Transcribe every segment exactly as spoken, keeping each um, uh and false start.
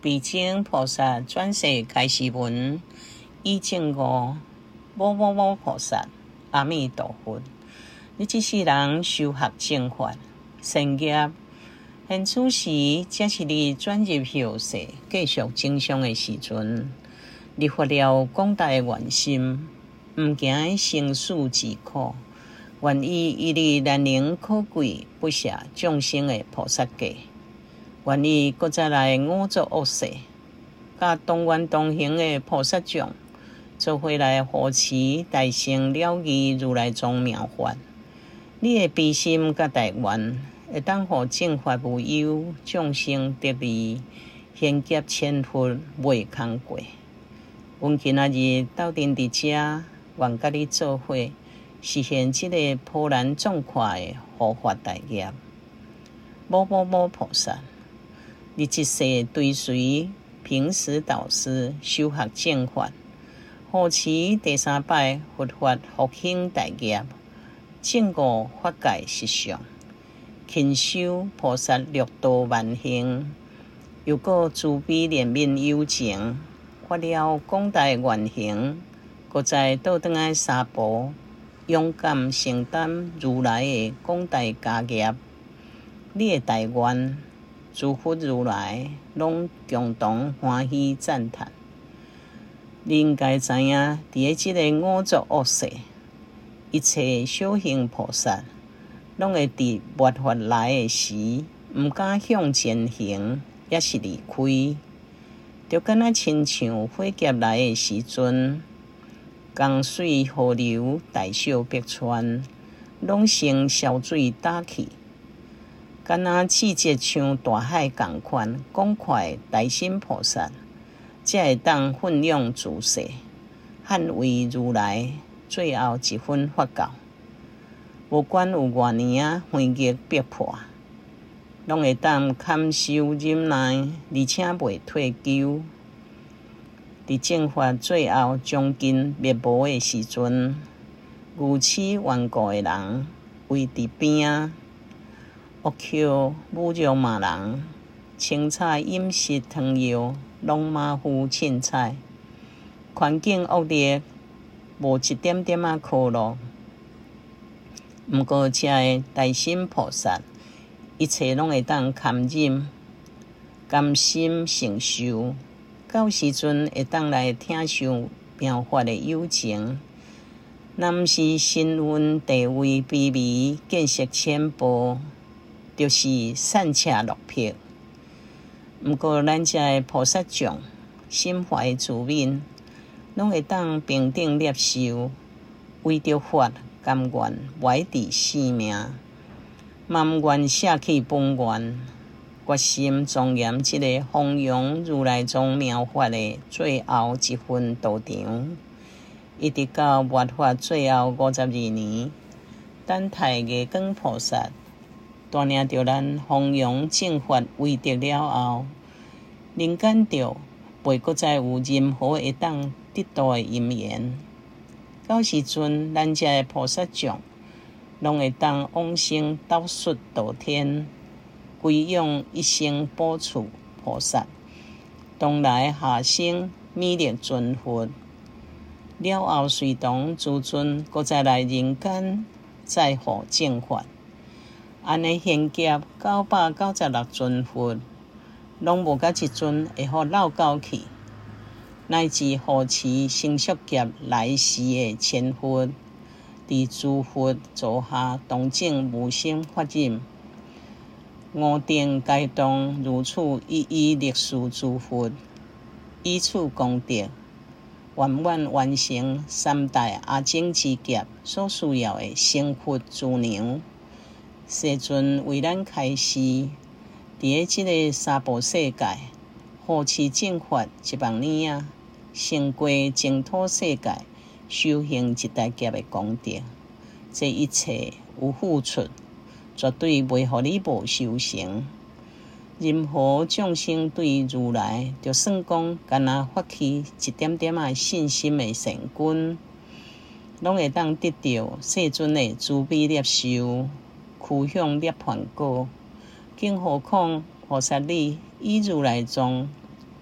悲经菩萨转世开示文，一正五，某某某菩萨，阿弥陀佛。你这世人修学正法，善业，现此时才是你转入后世继续正常的时阵。你发了广大的愿心，毋惊生死之苦，愿意以你难能可贵不舍众生的菩萨戒。愿意搁再来五浊恶世，甲同源同行的菩萨众，做伙来护持大乘了义如来藏妙法。你的悲心甲大愿，会当互正法无忧，众生得利，现劫千佛未空过。阮今仔日斗阵伫遮，愿甲你做伙实现这个波澜壮阔的护法大业。某某某菩萨。你一世追随平时导师修学正法，护持第三摆佛法复兴大业，正悟法界实相，勤修菩萨六度万行，又过慈悲怜悯有情，发了广大愿行，搁再倒转来三步，勇敢承担如来的广大家业。你的大愿。诸佛如来拢共同欢喜赞叹。你应该知影，伫个即个五浊恶世，一切小行菩萨，拢会伫末法来的时，毋敢向前行，也是离开。就敢若亲像火劫来的时阵，江水河流大小逼川，拢成烧水打去。敢若季节像大海共款，广阔大心菩萨，才会当分养诸世，捍卫如来最后一份法教。无管有偌年啊风疫逼迫，拢会当堪受忍耐，而且袂退休。伫正法最后将近灭无的时阵，如此顽固的人围伫边啊。恶口侮辱骂人，清菜饮食汤药，拢马虎凊彩，环境恶劣，无一点点仔可乐。毋过，这个大心菩萨，一切拢会当堪忍，甘心承受，到时阵会当来听受妙法的有情。若毋是身份地位卑微，见识浅薄。就是散车落魄，毋过咱遮的菩萨众心怀慈悯，拢会当平等接受，为着法甘愿歪伫性命，嘛毋愿舍弃本愿，决心庄严即个弘扬如来藏妙法的最后一份道场，一直到末法最后五十二年，等待月光菩萨。带领着咱弘扬正法为德了后，人间着袂搁再有任何会当得到的因缘。到时阵，咱遮的菩萨众，拢会当往生斗xuất道天，归养一生补处菩萨，当来下生弥勒尊佛。了后随同诸尊，搁再来人间再护正法。安尼现劫九百九十六尊佛，拢无甲一尊会互漏到去，乃至护持成宿劫来时的千佛，伫诸佛座下同证无生法忍，五顶阶动如此一一历事诸佛，以此功德，圆满完成三大阿僧之劫所需要的成佛资粮。世尊为咱开示，伫个即个三宝世界，护持正法一万年啊，胜过净土世界修行一大劫的功德。这一切有付出，绝对袂互你无修成。任何众生对如来，就算讲敢若发起一点点仔信心的善根，拢会当得到世尊的慈悲接受。趋向涅槃果，更何况菩萨你以如来藏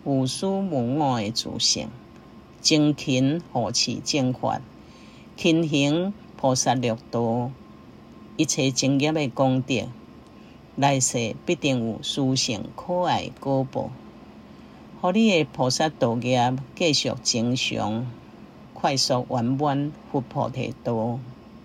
无私无我的自性，精勤护持正法，勤行菩萨六道，一切正业的功德，来世必定有殊胜可爱果报，互你的菩萨道业继续增长，快速圆满佛菩提道。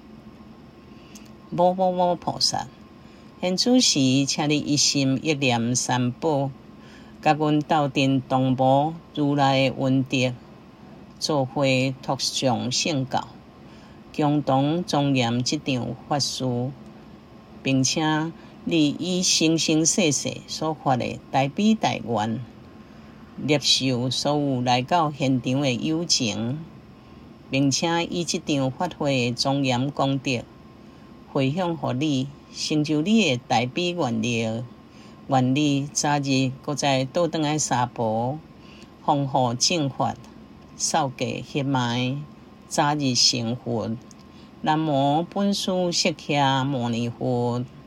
某某某菩萨，现此时，请你一心一念三宝，甲阮斗阵同无如来的恩德，做伙托上圣教，共同庄严这场法事，并且你以生生世世所发的大悲大愿，接受所有来到现场的有情，并且以这场法会的庄严功德，回向予你，成就你的大悲愿力。愿你早日搁再倒转来三宝，弘护正法，扫过血脉，早日成佛。南无本师释迦牟尼佛。